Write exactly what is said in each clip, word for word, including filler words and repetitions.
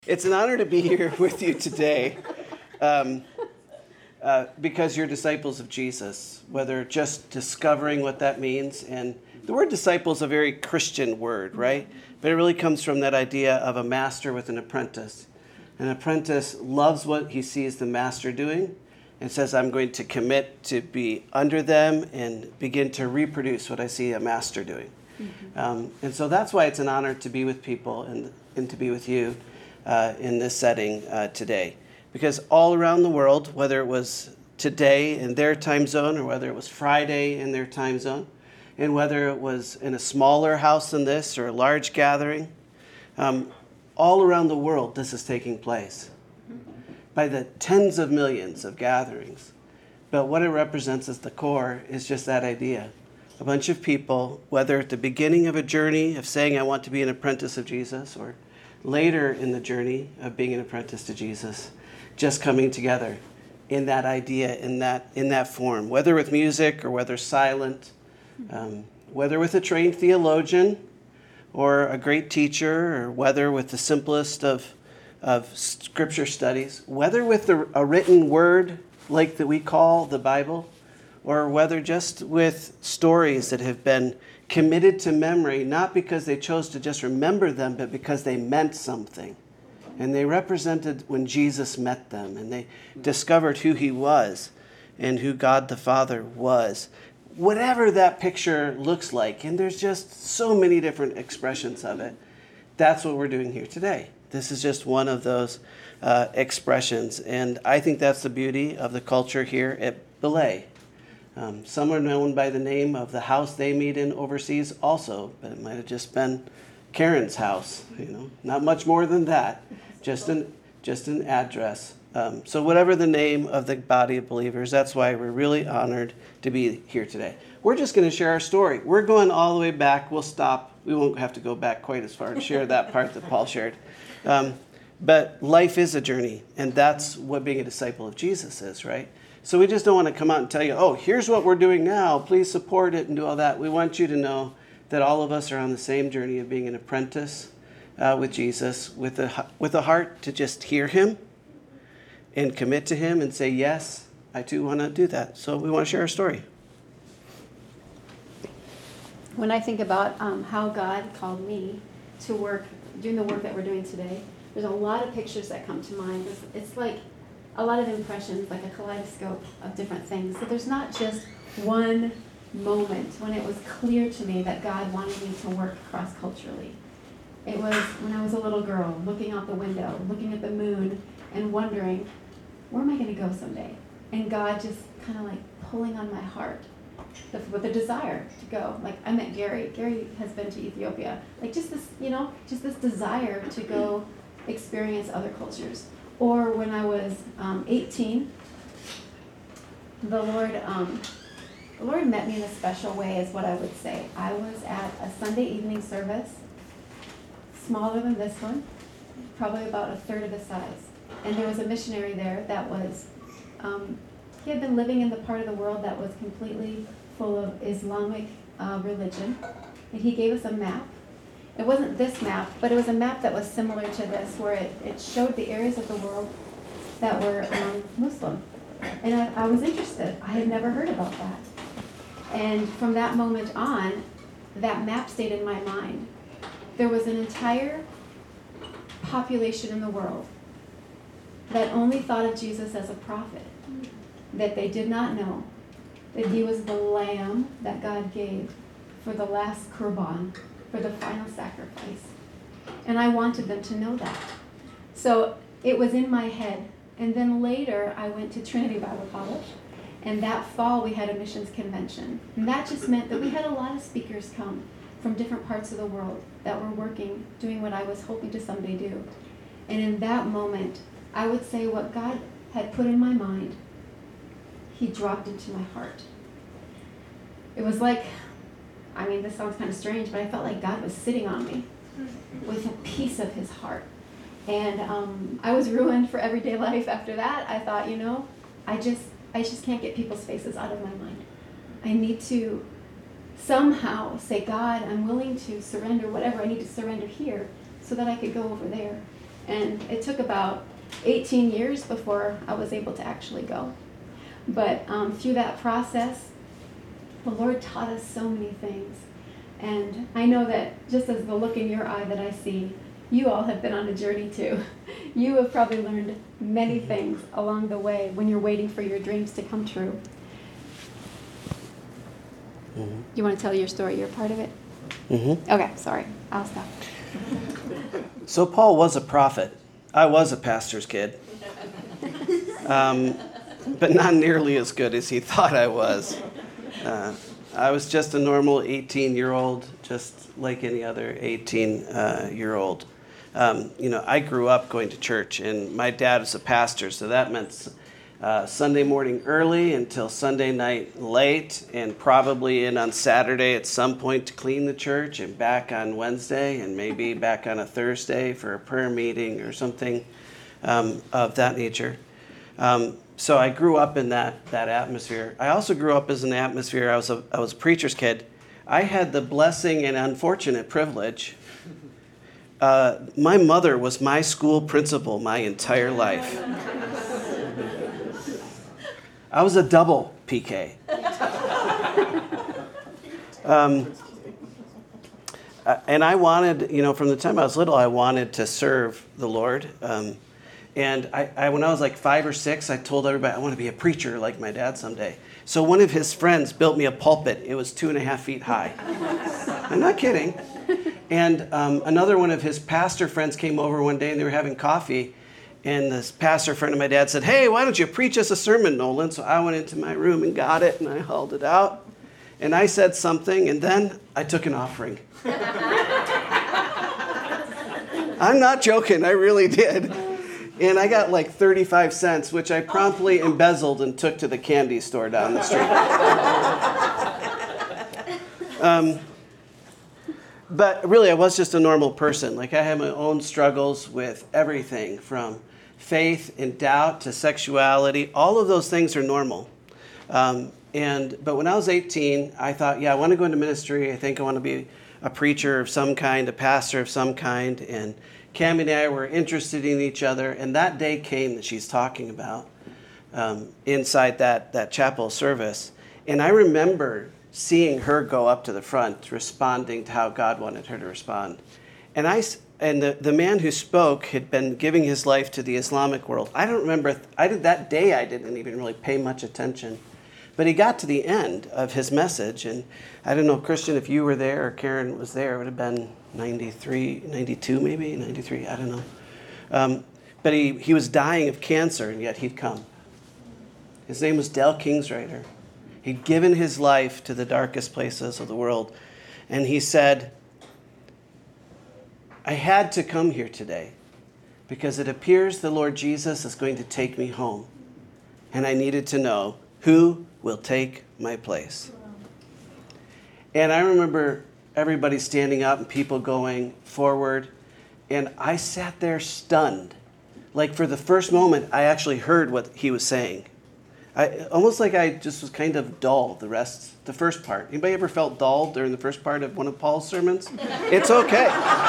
It's an honor to be here with you today um, uh, because you're disciples of Jesus, whether just discovering what that means. And the word disciple is a very Christian word, right? But it really comes from that idea of a master with an apprentice. An apprentice loves what he sees the master doing and says, I'm going to commit to be under them and begin to reproduce what I see a master doing. Mm-hmm. Um, and so that's why it's an honor to be with people and, and to be with you. Uh, in this setting uh, today. Because all around the world, whether it was today in their time zone or whether it was Friday in their time zone, and whether it was in a smaller house than this or a large gathering, um, all around the world this is taking place by the tens of millions of gatherings. But what it represents as the core is just that idea. A bunch of people, whether at the beginning of a journey of saying, I want to be an apprentice of Jesus, or later in the journey of being an apprentice to Jesus, just coming together in that idea, in that in that form, whether with music or whether silent, um, whether with a trained theologian or a great teacher, or whether with the simplest of of scripture studies, whether with the, a written word like that we call the Bible, or whether just with stories that have been committed to memory, not because they chose to just remember them, but because they meant something. And they represented when Jesus met them, and they discovered who he was and who God the Father was. Whatever that picture looks like, and there's just so many different expressions of it, that's what we're doing here today. This is just one of those uh, expressions. And I think that's the beauty of the culture here at Belay. Um, some are known by the name of the house they meet in overseas also, but it might have just been Karen's house, you know, not much more than that, just an, just an address. Um, so whatever the name of the body of believers, that's why we're really honored to be here today. We're just going to share our story. We're going all the way back. We'll stop. We won't have to go back quite as far to share that part that Paul shared. Um, but life is a journey, and that's what being a disciple of Jesus is, right? So we just don't want to come out and tell you, oh, here's what we're doing now. Please support it and do all that. We want you to know that all of us are on the same journey of being an apprentice uh, with Jesus, with a, with a heart to just hear him and commit to him and say, yes, I too want to do that. So we want to share our story. When I think about um, how God called me to work, doing the work that we're doing today, there's a lot of pictures that come to mind. It's, it's like a lot of impressions, like a kaleidoscope of different things. So there's not just one moment when it was clear to me that God wanted me to work cross-culturally. It was when I was a little girl, looking out the window, looking at the moon, and wondering, where am I going to go someday? And God just kind of like pulling on my heart with a desire to go. Like I met Gary. Gary has been to Ethiopia. Like just this, you know, just this desire to go experience other cultures. Or when I was um, eighteen, the Lord, um, the Lord met me in a special way, is what I would say. I was at a Sunday evening service, smaller than this one, probably about a third of the size. And there was a missionary there that was, um, he had been living in the part of the world that was completely full of Islamic uh, religion. And he gave us a map. It wasn't this map, but it was a map that was similar to this, where it, it showed the areas of the world that were um, Muslim. And I, I was interested. I had never heard about that. And from that moment on, that map stayed in my mind. There was an entire population in the world that only thought of Jesus as a prophet, that they did not know that he was the lamb that God gave for the last Qurban, for the final sacrifice. And I wanted them to know that. So it was in my head. And then later I went to Trinity Bible College, and that fall we had a missions convention. And that just meant that we had a lot of speakers come from different parts of the world that were working, doing what I was hoping to someday do. And in that moment, I would say what God had put in my mind, he dropped into my heart. It was like, I mean, this sounds kind of strange, but I felt like God was sitting on me with a piece of his heart. And um, I was ruined for everyday life after that. I thought, you know, I just I just can't get people's faces out of my mind. I need to somehow say, God, I'm willing to surrender whatever I need to surrender here so that I could go over there. And it took about eighteen years before I was able to actually go. But um, through that process, the Lord taught us so many things. And I know that just as the look in your eye that I see, you all have been on a journey too. You have probably learned many things along the way when you're waiting for your dreams to come true. Mm-hmm. You want to tell your story? You're a part of it? Mm-hmm. Okay, sorry. I'll stop. So Paul was a prophet. I was a pastor's kid. Um, but not nearly as good as he thought I was. Uh, I was just a normal eighteen-year-old, just like any other eighteen-year-old. Um, you know, I grew up going to church, and my dad was a pastor, so that meant uh, Sunday morning early until Sunday night late, and probably in on Saturday at some point to clean the church, and back on Wednesday, and maybe back on a Thursday for a prayer meeting or something um, of that nature. Um, so I grew up in that that atmosphere. I also grew up as an atmosphere. I was a I was a preacher's kid. I had the blessing and unfortunate privilege. Uh, my mother was my school principal my entire life. I was a double P K. Um, and I wanted, you know, from the time I was little, I wanted to serve the Lord. Um, and I, I, when I was like five or six, I told everybody I want to be a preacher like my dad someday. So one of his friends built me a pulpit. It was two and a half feet high. I'm not kidding. And um, another one of his pastor friends came over one day, and they were having coffee. And this pastor friend of my dad said, "Hey, why don't you preach us a sermon, Nolan?" So I went into my room and got it, and I hauled it out. And I said something, and then I took an offering. I'm not joking. I really did. And I got like thirty-five cents, which I promptly embezzled and took to the candy store down the street. um, But really, I was just a normal person. Like, I had my own struggles with everything from faith and doubt to sexuality. All of those things are normal. Um, and but when I was eighteen, I thought, yeah, I want to go into ministry. I think I want to be a preacher of some kind, a pastor of some kind. And Cammie and I were interested in each other. And that day came that she's talking about um, inside that, that chapel service. And I remember seeing her go up to the front, responding to how God wanted her to respond. And I, and the, the man who spoke had been giving his life to the Islamic world. I don't remember, I did that day I didn't even really pay much attention. But he got to the end of his message, and I don't know, Christian, if you were there or Karen was there, it would have been ninety-three, ninety-two maybe, ninety-three, I don't know. Um, but he, he was dying of cancer, and yet he'd come. His name was Dale Kingsrider. He'd given his life to the darkest places of the world. And he said, I had to come here today because it appears the Lord Jesus is going to take me home. And I needed to know who will take my place. And I remember everybody standing up and people going forward. And I sat there stunned. Like, for the first moment, I actually heard what he was saying. I, almost like I just was kind of dull the rest, the first part. Anybody ever felt dull during the first part of one of Paul's sermons? It's okay.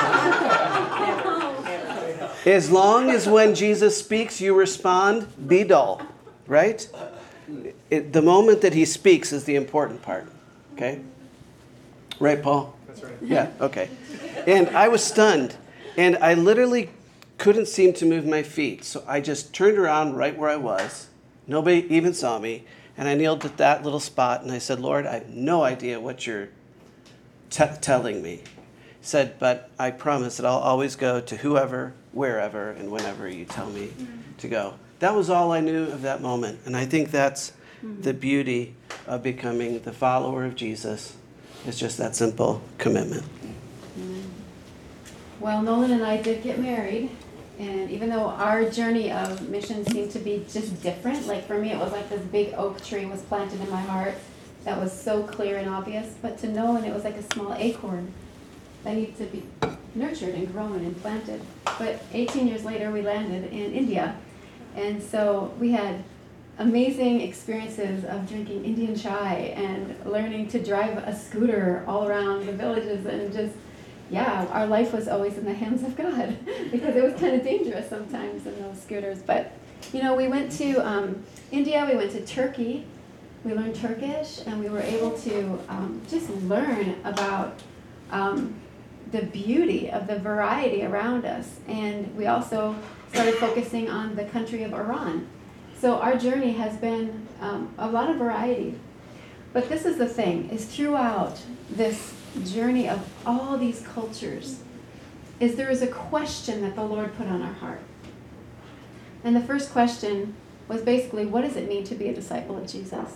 As long as when Jesus speaks, you respond, be dull, right? It, the moment that he speaks is the important part, okay? Right, Paul? That's right. Yeah, okay. And I was stunned, and I literally couldn't seem to move my feet. So I just turned around right where I was. Nobody even saw me, and I kneeled at that little spot, and I said, Lord, I have no idea what you're t- telling me. He said, but I promise that I'll always go to whoever, wherever, and whenever you tell me mm-hmm. to go. That was all I knew of that moment, and I think that's mm-hmm. the beauty of becoming the follower of Jesus. It's just that simple commitment. Mm-hmm. Well, Nolan and I did get married. And even though our journey of mission seemed to be just different, like for me it was like this big oak tree was planted in my heart that was so clear and obvious, but to Nolan it was like a small acorn that needed to be nurtured and grown and planted. But eighteen years later we landed in India, and so we had amazing experiences of drinking Indian chai and learning to drive a scooter all around the villages and just yeah, our life was always in the hands of God because it was kind of dangerous sometimes in those scooters. But, you know, we went to um, India, we went to Turkey, we learned Turkish, and we were able to um, just learn about um, the beauty of the variety around us. And we also started focusing on the country of Iran. So our journey has been um, a lot of variety. But this is the thing, is throughout this journey of all these cultures, is there is a question that the Lord put on our heart. And the first question was basically, what does it mean to be a disciple of Jesus?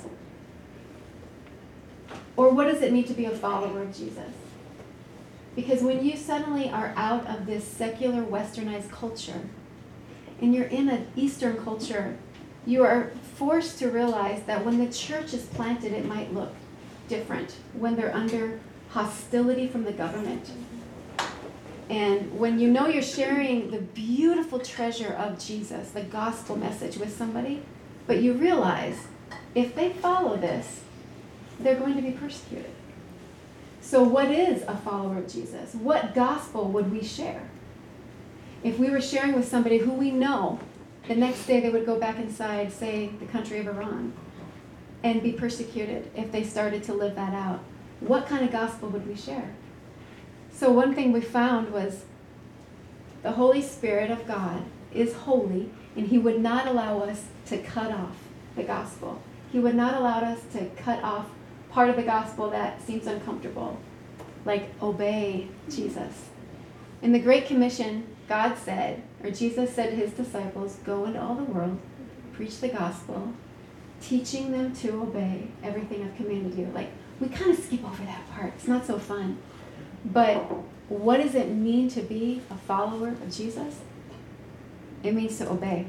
Or what does it mean to be a follower of Jesus? Because when you suddenly are out of this secular westernized culture, and you're in an Eastern culture, you are forced to realize that when the church is planted, it might look different when they're under hostility from the government. And when you know you're sharing the beautiful treasure of Jesus, the gospel message with somebody, but you realize if they follow this, they're going to be persecuted. So what is a follower of Jesus? What gospel would we share? If we were sharing with somebody who we know, the next day they would go back inside, say, the country of Iran, and be persecuted if they started to live that out. What kind of gospel would we share? So one thing we found was the Holy Spirit of God is holy, and he would not allow us to cut off the gospel. He would not allow us to cut off part of the gospel that seems uncomfortable, like obey Jesus. In the Great Commission, God said, or Jesus said to his disciples, go into all the world, preach the gospel, teaching them to obey everything I've commanded you. Like, we kind of skip over that part. It's not so fun. But what does it mean to be a follower of Jesus? It means to obey.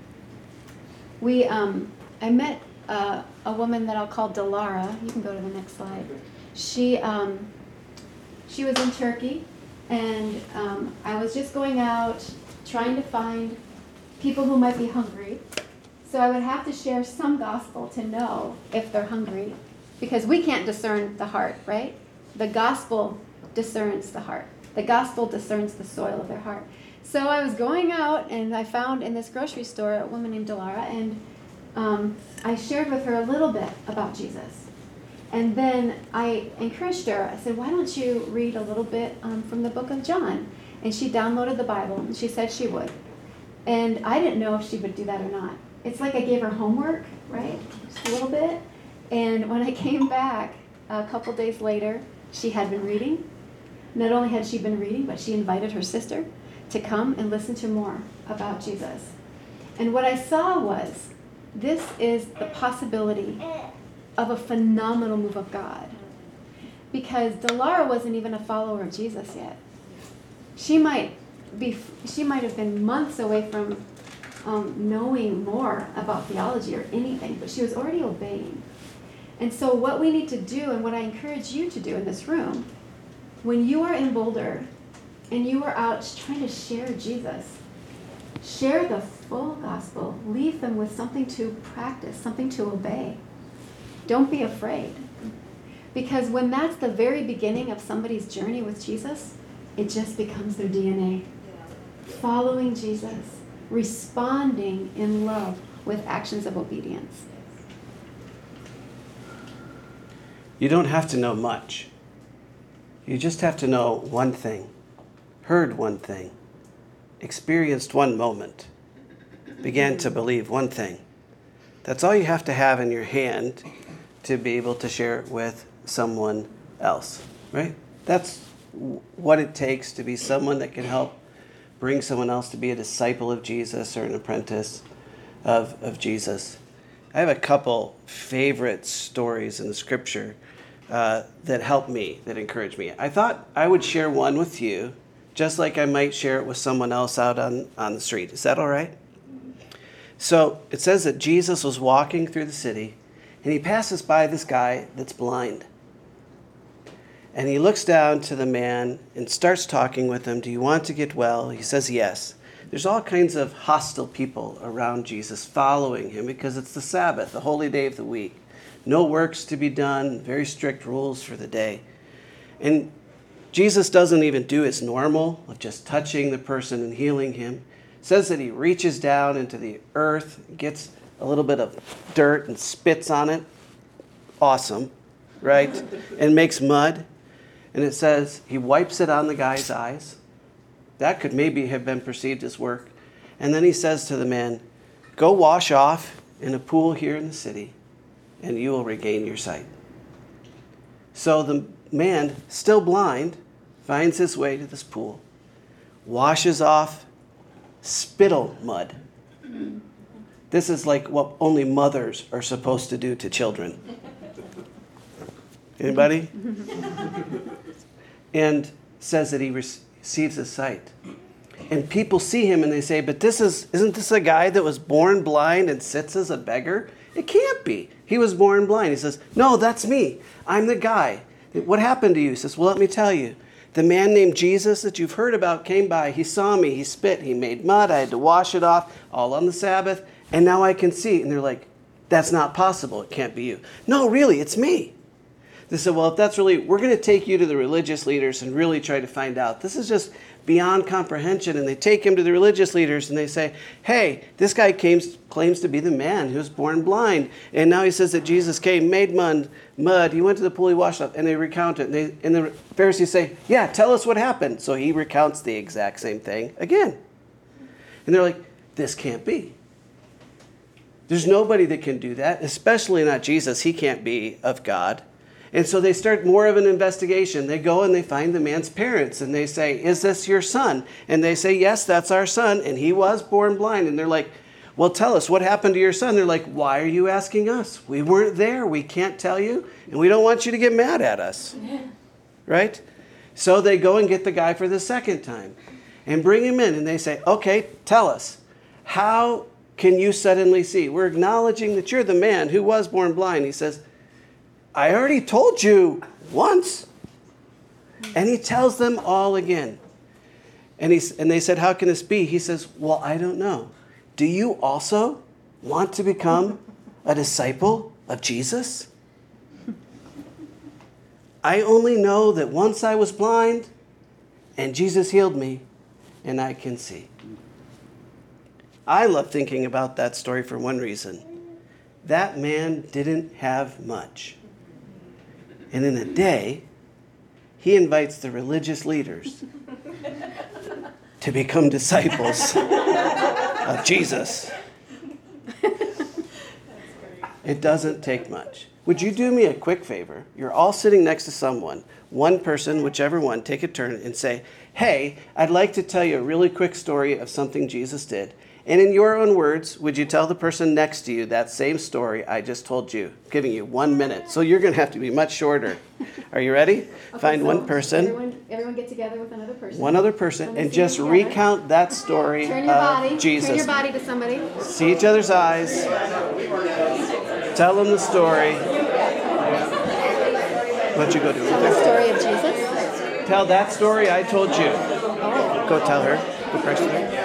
We, um, I met uh, a woman that I'll call Delara. You can go to the next slide. She, um, she was in Turkey, and um, I was just going out trying to find people who might be hungry. So I would have to share some gospel to know if they're hungry, because we can't discern the heart, right? The gospel discerns the heart. The gospel discerns the soil of their heart. So I was going out, and I found in this grocery store a woman named Delara, and um, I shared with her a little bit about Jesus. And then I encouraged her. I said, why don't you read a little bit um, from the book of John? And she downloaded the Bible, and she said she would. And I didn't know if she would do that or not. It's like I gave her homework, right? Just a little bit. And when I came back a couple days later, she had been reading. Not only had she been reading, but she invited her sister to come and listen to more about Jesus. And what I saw was, this is the possibility of a phenomenal move of God. Because Delara wasn't even a follower of Jesus yet. She might be, she might have been months away from um, knowing more about theology or anything, but she was already obeying. And so what we need to do, and what I encourage you to do in this room, when you are in Boulder and you are out trying to share Jesus, share the full gospel. Leave them with something to practice, something to obey. Don't be afraid. Because when that's the very beginning of somebody's journey with Jesus, it just becomes their D N A. Following Jesus, responding in love with actions of obedience. You don't have to know much. You just have to know one thing, heard one thing, experienced one moment, began to believe one thing. That's all you have to have in your hand to be able to share it with someone else, right? That's what it takes to be someone that can help bring someone else to be a disciple of Jesus or an apprentice of, of Jesus. I have a couple favorite stories in the scripture uh, that help me, that encourage me. I thought I would share one with you, just like I might share it with someone else out on, on the street. Is that all right? So it says that Jesus was walking through the city, and he passes by this guy that's blind. And he looks down to the man and starts talking with him. Do you want to get well? He says yes. There's all kinds of hostile people around Jesus following him because it's the Sabbath, the holy day of the week. No works to be done, very strict rules for the day. And Jesus doesn't even do his normal of just touching the person and healing him. It says that he reaches down into the earth, gets a little bit of dirt and spits on it. Awesome, right? And makes mud. And it says he wipes it on the guy's eyes. That could maybe have been perceived as work. And then he says to the man, go wash off in a pool here in the city, and you will regain your sight. So the man, still blind, finds his way to this pool, washes off spittle mud. This is like what only mothers are supposed to do to children. Anybody? And says that he receives his sight. And people see him and they say, but this is, isn't this a guy that was born blind and sits as a beggar? It can't be. He was born blind. He says, no, that's me. I'm the guy. What happened to you? He says, well, let me tell you. The man named Jesus that you've heard about came by. He saw me. He spit. He made mud. I had to wash it off all on the Sabbath. And now I can see. And they're like, that's not possible. It can't be you. No, really, it's me. They said, well, if that's really, we're going to take you to the religious leaders and really try to find out. This is just beyond comprehension. And they take him to the religious leaders and they say, hey, this guy came, claims to be the man who was born blind. And now he says that Jesus came, made mud, mud. He went to the pool, he washed up, and they recount it. And, they, and the Pharisees say, yeah, tell us what happened. So he recounts the exact same thing again. And they're like, this can't be. There's nobody that can do that, especially not Jesus. He can't be of God. And so they start more of an investigation. They go and they find the man's parents and they say, is this your son? And they say, yes, that's our son. And he was born blind. And they're like, well, tell us what happened to your son. They're like, why are you asking us? We weren't there. We can't tell you. And we don't want you to get mad at us. Right? So they go and get the guy for the second time and bring him in. And they say, okay, tell us, how can you suddenly see? We're acknowledging that you're the man who was born blind. He says, I already told you once. And he tells them all again. And, he's, and they said, how can this be? He says, well, I don't know. Do you also want to become a disciple of Jesus? I only know that once I was blind and Jesus healed me and I can see. I love thinking about that story for one reason. That man didn't have much. And in a day, he invites the religious leaders to become disciples of Jesus. It doesn't take much. Would you do me a quick favor? You're all sitting next to someone, one person, whichever one, take a turn and say, hey, I'd like to tell you a really quick story of something Jesus did. And in your own words, would you tell the person next to you that same story I just told you? I'm giving you one minute. So you're going to have to be much shorter. Are you ready? Okay, Find so one person. Everyone, everyone get together with another person. One other person. Let me And see just them together. recount that story Turn your of body. Jesus. Turn your body to somebody. See each other's eyes. Tell them the story. Let you go do Tell the it. story of Jesus. Tell that story I told you. Oh. Go tell her. Go press her.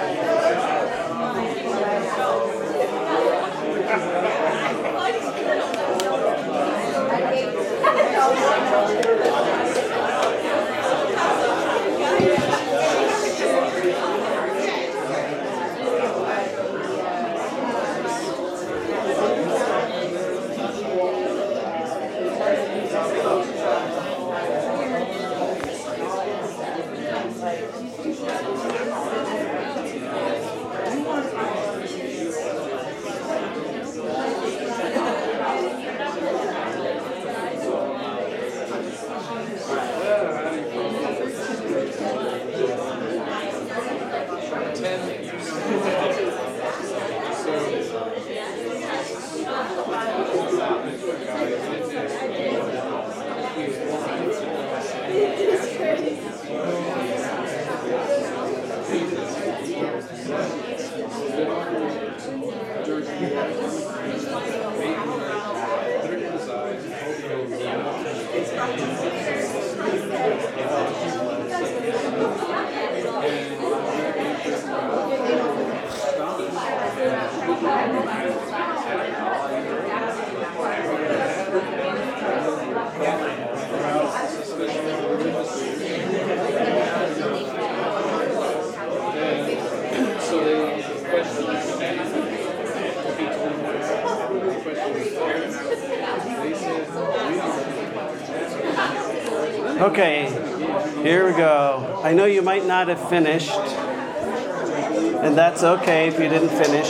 Okay, here we go. I know you might not have finished, and that's okay if you didn't finish.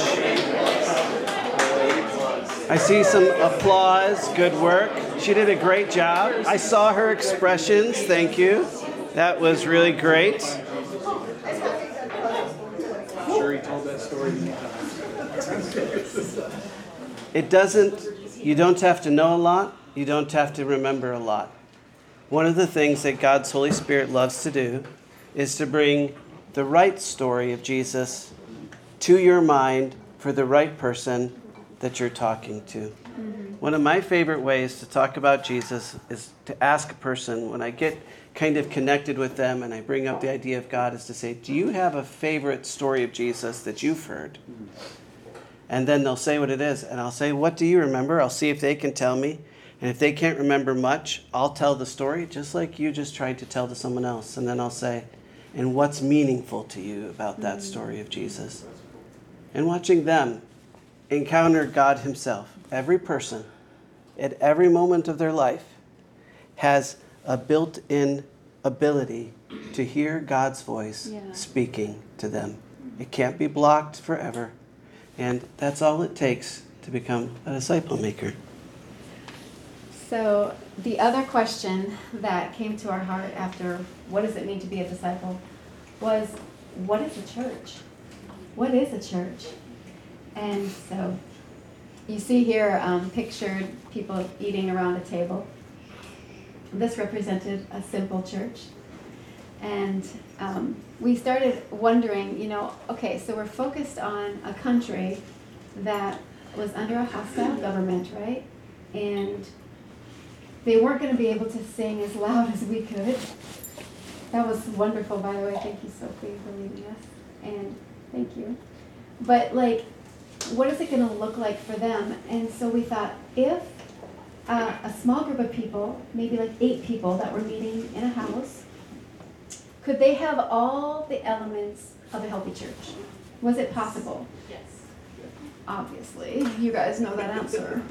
I see some applause. Good work. She did a great job. I saw her expressions. Thank you. That was really great. I'm sure he told that story many times. It doesn't, you don't have to know a lot. You don't have to remember a lot. One of the things that God's Holy Spirit loves to do is to bring the right story of Jesus to your mind for the right person that you're talking to. Mm-hmm. One of my favorite ways to talk about Jesus is to ask a person, when I get kind of connected with them and I bring up the idea of God, is to say, do you have a favorite story of Jesus that you've heard? And then they'll say what it is. And I'll say, what do you remember? I'll see if they can tell me. And if they can't remember much, I'll tell the story just like you just tried to tell to someone else. And then I'll say, and what's meaningful to you about that story of Jesus? And watching them encounter God himself. Every person, at every moment of their life, has a built-in ability to hear God's voice yeah. speaking to them. It can't be blocked forever. And that's all it takes to become a disciple maker. So the other question that came to our heart after what does it mean to be a disciple was, what is a church? What is a church? And so you see here um, pictured people eating around a table. This represented a simple church. And um, we started wondering, you know, okay, so we're focused on a country that was under a hostile government, right? And they weren't going to be able to sing as loud as we could. That was wonderful, by the way. Thank you, Sophie, for leading us. And thank you. But, like, what is it going to look like for them? And so we thought, if uh, a small group of people, maybe like eight people that were meeting in a house, could they have all the elements of a healthy church? Was it possible? Yes. Obviously. You guys know that answer.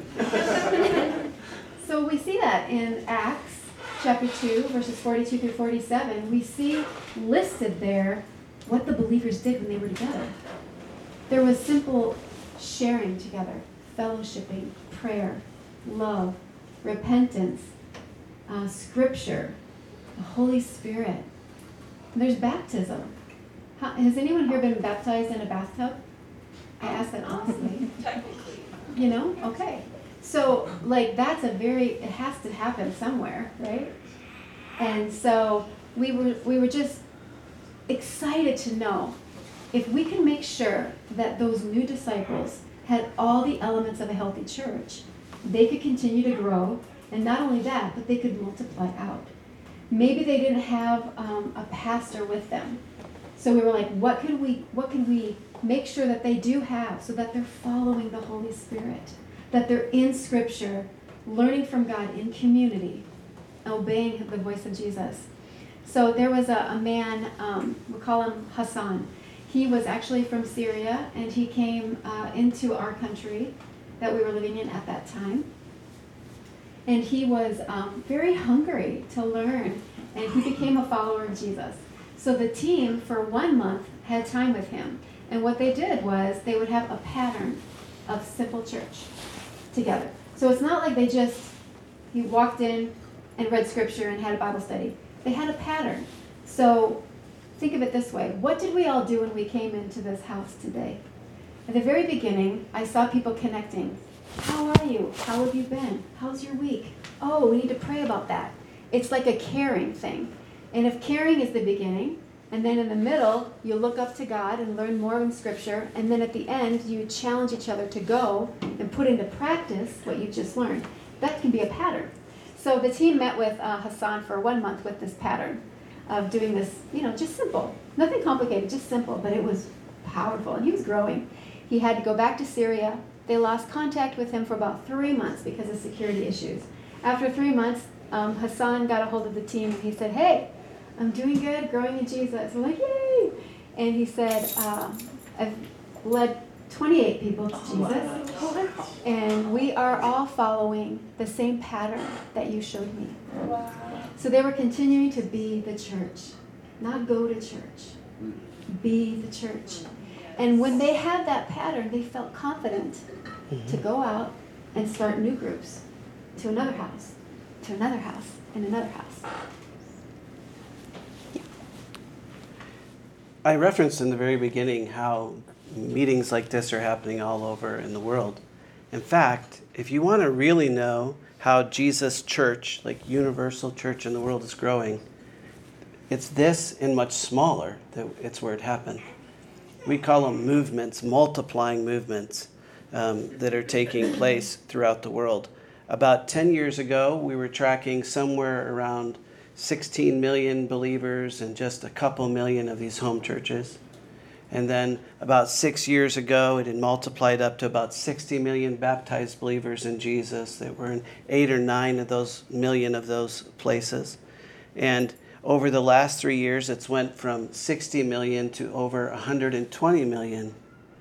So we see that in Acts chapter two, verses forty-two through forty-seven. We see listed there what the believers did when they were together. There was simple sharing together, fellowshipping, prayer, love, repentance, uh, scripture, the Holy Spirit. And there's baptism. How, has anyone here been baptized in a bathtub? I ask that honestly. Technically. You know? Okay. So, like, that's a very, it has to happen somewhere, right? And so we were we were just excited to know if we can make sure that those new disciples had all the elements of a healthy church, they could continue to grow, and not only that, but they could multiply out. Maybe they didn't have um, a pastor with them. So we were like, what can we what can we make sure that they do have so that they're following the Holy Spirit, that they're in Scripture, learning from God in community, obeying the voice of Jesus. So there was a, a man, um, we call him Hassan. He was actually from Syria, and he came uh, into our country that we were living in at that time. And he was um, very hungry to learn, and he became a follower of Jesus. So the team, for one month, had time with him. And what they did was they would have a pattern of simple church together. So it's not like they just, he walked in and read scripture and had a Bible study. They had a pattern. So think of it this way. What did we all do when we came into this house today? At the very beginning, I saw people connecting. How are you? How have you been? How's your week? Oh, we need to pray about that. It's like a caring thing. And if caring is the beginning, and then in the middle, you look up to God and learn more in Scripture, and then at the end, you challenge each other to go and put into practice what you just learned. That can be a pattern. So the team met with uh, Hassan for one month with this pattern of doing this, you know, just simple. Nothing complicated, just simple, but it was powerful, and he was growing. He had to go back to Syria. They lost contact with him for about three months because of security issues. After three months, um, Hassan got a hold of the team, and he said, hey, I'm doing good, growing in Jesus. We're like, yay! And he said, uh, I've led twenty-eight people to Jesus, and we are all following the same pattern that you showed me. Wow. So they were continuing to be the church, not go to church, be the church. And when they had that pattern, they felt confident mm-hmm. to go out and start new groups to another house, to another house, and another house. Yeah. I referenced in the very beginning how meetings like this are happening all over in the world. In fact, if you want to really know how Jesus Church, like universal church in the world, is growing, it's this and much smaller that it's where it happened. We call them movements, multiplying movements um, that are taking place throughout the world. About ten years ago, we were tracking somewhere around sixteen million believers and just a couple million of these home churches. And then about six years ago, it had multiplied up to about sixty million baptized believers in Jesus that were in eight or nine of those million of those places. And over the last three years, it's went from sixty million to over one hundred twenty million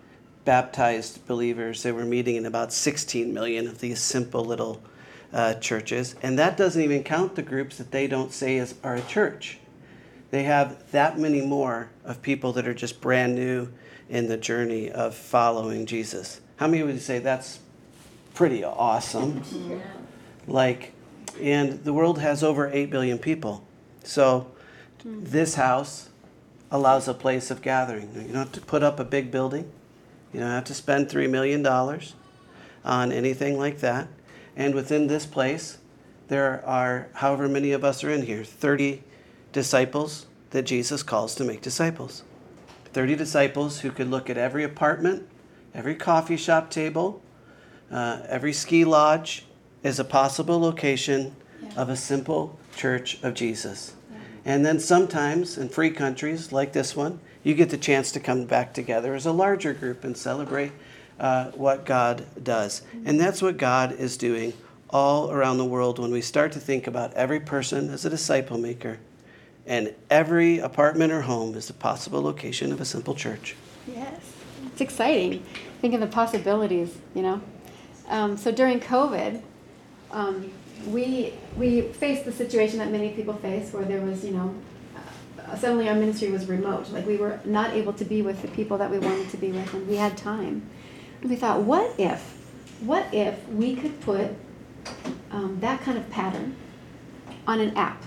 baptized believers that were meeting in about sixteen million of these simple little uh, churches. And that doesn't even count the groups that they don't say is, are a church. They have that many more of people that are just brand new in the journey of following Jesus. How many would you say that's pretty awesome? Yeah. Like, and the world has over eight billion people. So this house allows a place of gathering. You don't have to put up a big building. You don't have to spend three million dollars on anything like that. And within this place, there are, however many of us are in here, thirty disciples that Jesus calls to make disciples. thirty disciples who could look at every apartment, every coffee shop table, uh, every ski lodge as a possible location yeah. of a simple church of Jesus. Yeah. And then sometimes in free countries like this one, you get the chance to come back together as a larger group and celebrate uh, what God does. Mm-hmm. And that's what God is doing all around the world when we start to think about every person as a disciple maker. And every apartment or home is the possible location of a simple church. Yes, it's exciting. Think of the possibilities, you know. Um, so during COVID, um, we we faced the situation that many people face, where there was, you know, uh, suddenly our ministry was remote. Like we were not able to be with the people that we wanted to be with, and we had time. And we thought, what if, what if we could put um, that kind of pattern on an app?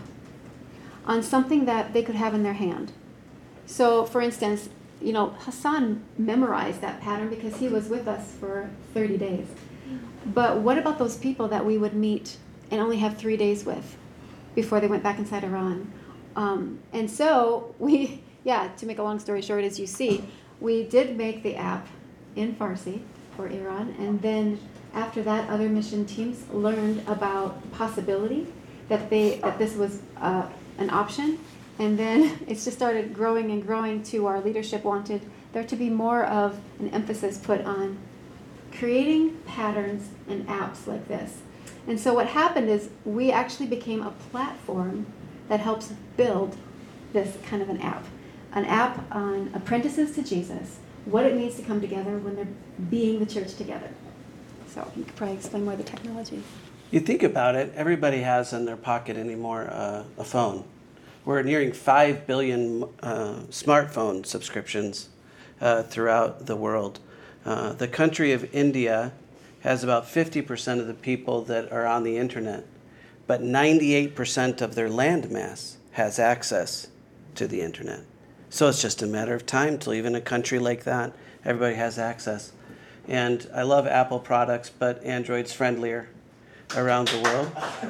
On something that they could have in their hand. So, for instance, you know, Hassan memorized that pattern because he was with us for thirty days. But what about those people that we would meet and only have three days with before they went back inside Iran? Um, and so we, yeah, to make a long story short, as you see, we did make the app in Farsi for Iran, and then after that, other mission teams learned about possibility that they that this was uh, an option, and then it's just started growing and growing to our leadership wanted there to be more of an emphasis put on creating patterns and apps like this. And so what happened is we actually became a platform that helps build this kind of an app. An app on apprentices to Jesus, what it means to come together when they're being the church together. So you could probably explain more of the technology. You think about it, everybody has in their pocket anymore uh, a phone. We're nearing five billion uh, smartphone subscriptions uh, throughout the world. Uh, the country of India has about fifty percent of the people that are on the internet, but ninety-eight percent of their landmass has access to the internet. So it's just a matter of time till even a country like that, everybody has access. And I love Apple products, but Android's friendlier around the world.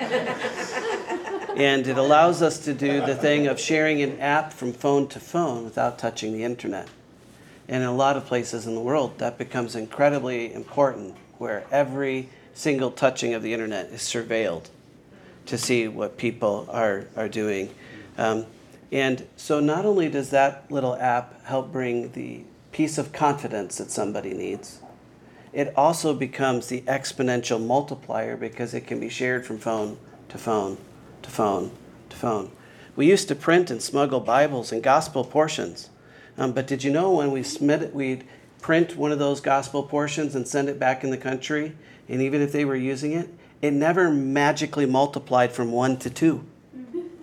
And it allows us to do the thing of sharing an app from phone to phone without touching the internet. And in a lot of places in the world, that becomes incredibly important, where every single touching of the internet is surveilled to see what people are, are doing. Um, and so not only does that little app help bring the piece of confidence that somebody needs, it also becomes the exponential multiplier because it can be shared from phone to phone to phone to phone. We used to print and smuggle Bibles and gospel portions. Um, but did you know when we submit, we'd print one of those gospel portions and send it back in the country, and even if they were using it, it never magically multiplied from one to two.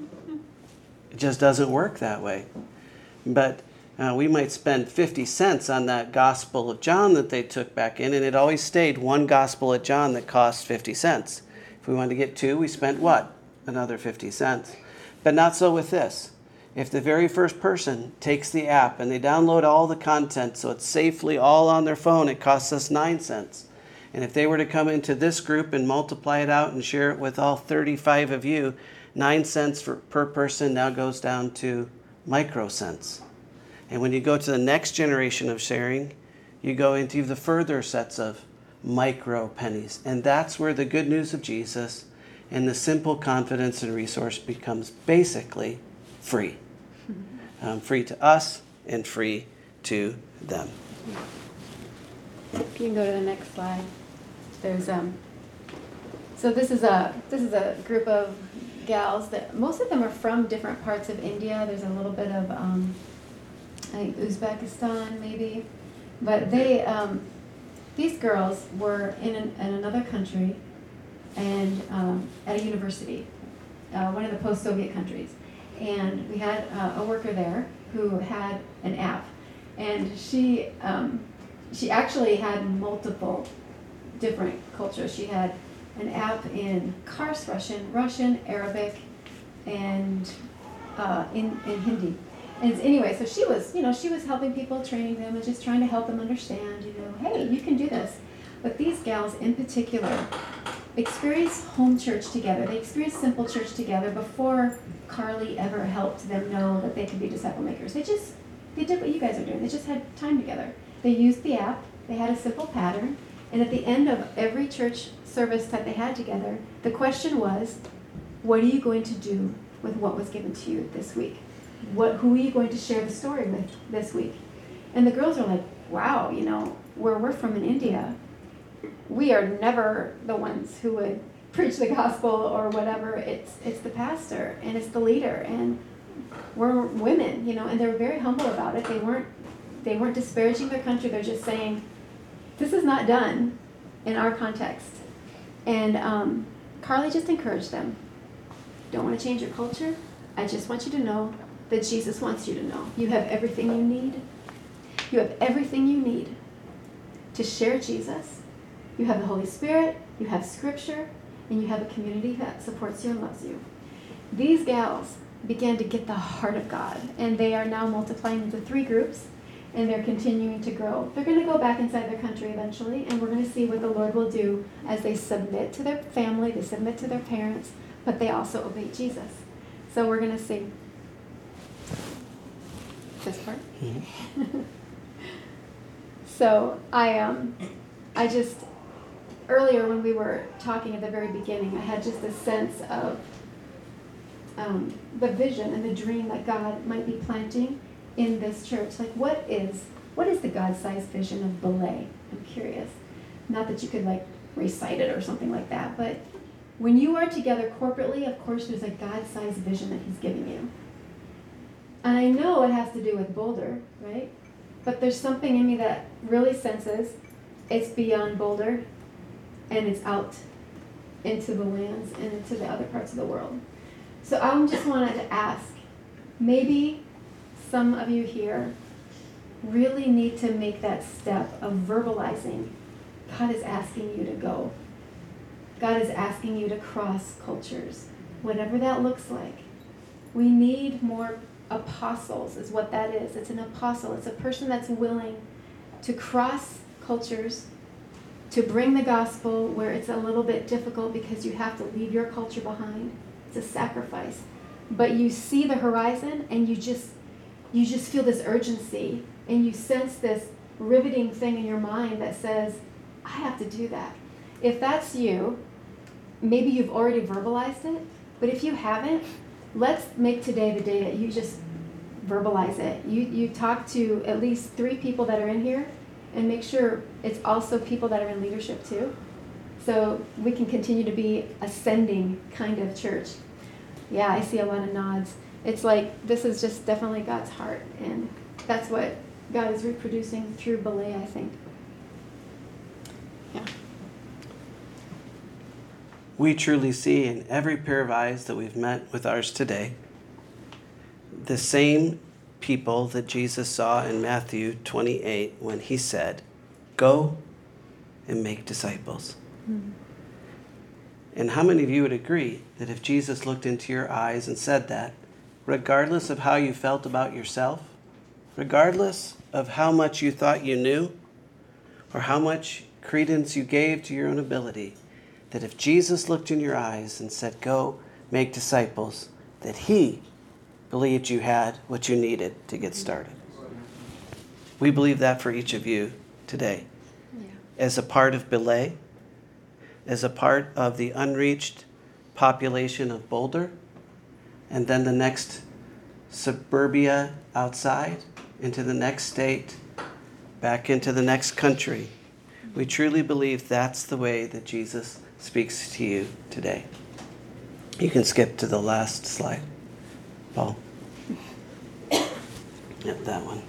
just doesn't work that way. But uh, we might spend fifty cents on that Gospel of John that they took back in, and it always stayed one Gospel of John that cost fifty cents. If we wanted to get two, we spent what? Another fifty cents. But not so with this. If the very first person takes the app and they download all the content so it's safely all on their phone, it costs us nine cents. And if they were to come into this group and multiply it out and share it with all thirty-five of you, nine cents for, per person now goes down to micro cents. And when you go to the next generation of sharing, you go into the further sets of micro pennies. And that's where the good news of Jesus and the simple confidence and resource becomes basically free. Um, free to us and free to them. You can go to the next slide. There's um. So this is a this is a group of gals that most of them are from different parts of India. There's a little bit of um, I think Uzbekistan maybe, but they um, these girls were in, an, in another country and um, at a university, uh, one of the post-Soviet countries. And we had uh, a worker there who had an app, and she um, she actually had multiple different cultures. She had an app in Kars Russian, Russian, Arabic, and uh, in in Hindi. And anyway, so she was you know she was helping people, training them, and just trying to help them understand. You know, hey, you can do this. But these gals in particular experienced home church together. They experienced simple church together before Carly ever helped them know that they could be disciple makers. They just, they did what you guys are doing. They just had time together. They used the app. They had a simple pattern. And at the end of every church service that they had together, the question was, what are you going to do with what was given to you this week? What, who are you going to share the story with this week? And the girls are like, wow, you know, where we're from in India, we are never the ones who would preach the gospel or whatever. It's it's the pastor and it's the leader, and we're women, you know, and they're very humble about it. They weren't they weren't disparaging their country. They're just saying, this is not done in our context. And um, Carly just encouraged them. Don't want to change your culture. I just want you to know that Jesus wants you to know. You have everything you need. You have everything you need to share Jesus. You have the Holy Spirit, you have Scripture, and you have a community that supports you and loves you. These gals began to get the heart of God, and they are now multiplying into three groups, and they're continuing to grow. They're going to go back inside their country eventually, and we're going to see what the Lord will do as they submit to their family, they submit to their parents, but they also obey Jesus. So we're going to see this part. Mm-hmm. So I um, I just... Earlier when we were talking at the very beginning, I had just a sense of um, the vision and the dream that God might be planting in this church. Like, what is what is the God-sized vision of Belay? I'm curious. Not that you could, like, recite it or something like that, but when you are together corporately, of course, there's a God-sized vision that he's giving you. And I know it has to do with Boulder, right? But there's something in me that really senses it's beyond Boulder, and it's out into the lands and into the other parts of the world. So I just wanted to ask, maybe some of you here really need to make that step of verbalizing. God is asking you to go. God is asking you to cross cultures, whatever that looks like. We need more apostles is what that is. It's an apostle. It's a person that's willing to cross cultures, to bring the gospel where it's a little bit difficult because you have to leave your culture behind. It's a sacrifice. But you see the horizon and you just you just feel this urgency and you sense this riveting thing in your mind that says, I have to do that. If that's you, maybe you've already verbalized it, but if you haven't, let's make today the day that you just verbalize it. You you talk to at least three people that are in here, and make sure it's also people that are in leadership too. So we can continue to be ascending kind of church. Yeah, I see a lot of nods. It's like this is just definitely God's heart, and that's what God is reproducing through Belay, I think. Yeah. We truly see in every pair of eyes that we've met with ours today the same people that Jesus saw in Matthew twenty-eight when he said, "Go and make disciples." Mm-hmm. And how many of you would agree that if Jesus looked into your eyes and said that, regardless of how you felt about yourself, regardless of how much you thought you knew, or how much credence you gave to your own ability, that if Jesus looked in your eyes and said, "Go make disciples," that he believed you had what you needed to get started. We believe that for each of you today. Yeah. As a part of Belay, as a part of the unreached population of Boulder, and then the next suburbia outside, into the next state, back into the next country. We truly believe that's the way that Jesus speaks to you today. You can skip to the last slide, Paul. Yep, that one.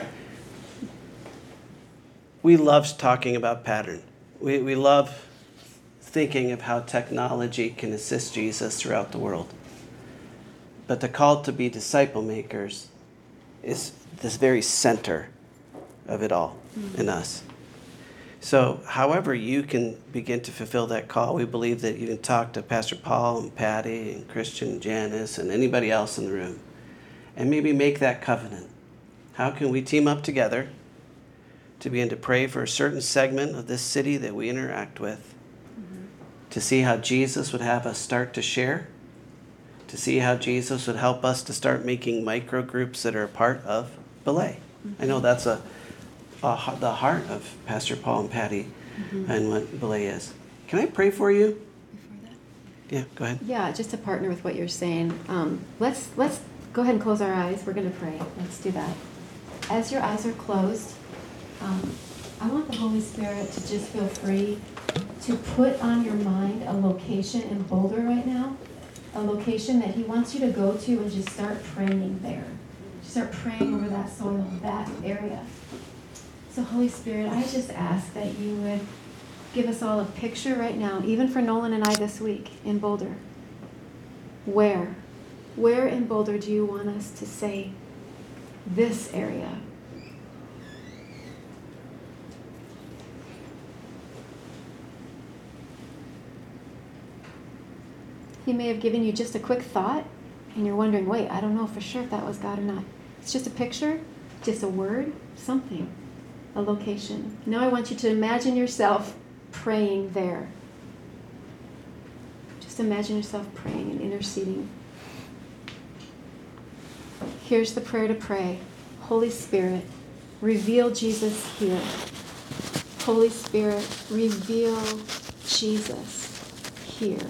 We love talking about pattern. We, we love thinking of how technology can assist Jesus throughout the world. But the call to be disciple makers is this very center of it all mm-hmm. in us. So however you can begin to fulfill that call, we believe that you can talk to Pastor Paul and Patty and Christian and Janice and anybody else in the room and maybe make that covenant. How can we team up together to begin to pray for a certain segment of this city that we interact with, mm-hmm. to see how Jesus would have us start to share, to see how Jesus would help us to start making micro groups that are a part of Belay. Mm-hmm. I know that's a, a the heart of Pastor Paul and Patty mm-hmm. and what Belay is. Can I pray for you? Before that? Yeah, go ahead. Yeah, just to partner with what you're saying, um, let's let's go ahead and close our eyes. We're going to pray. Let's do that. As your eyes are closed, um, I want the Holy Spirit to just feel free to put on your mind a location in Boulder right now, a location that he wants you to go to and just start praying there. Just start praying over that soil, that area. So Holy Spirit, I just ask that you would give us all a picture right now, even for Nolan and I this week in Boulder. Where? Where in Boulder do you want us to say this area? He may have given you just a quick thought, and you're wondering, wait, I don't know for sure if that was God or not. It's just a picture, just a word, something, a location. Now I want you to imagine yourself praying there. Just imagine yourself praying and interceding. Here's the prayer to pray. Holy Spirit, reveal Jesus here. Holy Spirit, reveal Jesus here.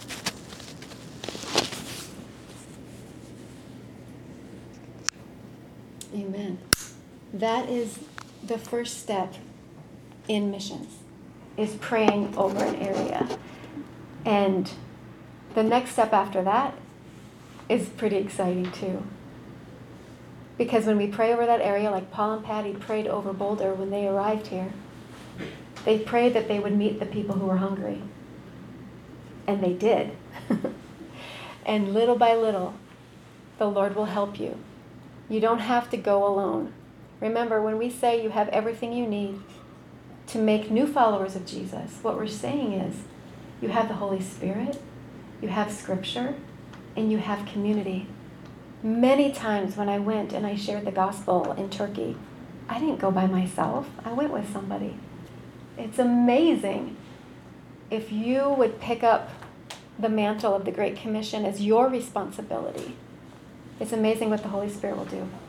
Amen. That is the first step in missions, is praying over an area. And the next step after that is pretty exciting too. Because when we pray over that area, like Paul and Patty prayed over Boulder when they arrived here, they prayed that they would meet the people who were hungry. And they did. And little by little, the Lord will help you. You don't have to go alone. Remember, when we say you have everything you need to make new followers of Jesus, what we're saying is you have the Holy Spirit, you have Scripture, and you have community. Many times when I went and I shared the gospel in Turkey, I didn't go by myself. I went with somebody. It's amazing if you would pick up the mantle of the Great Commission as your responsibility. It's amazing what the Holy Spirit will do.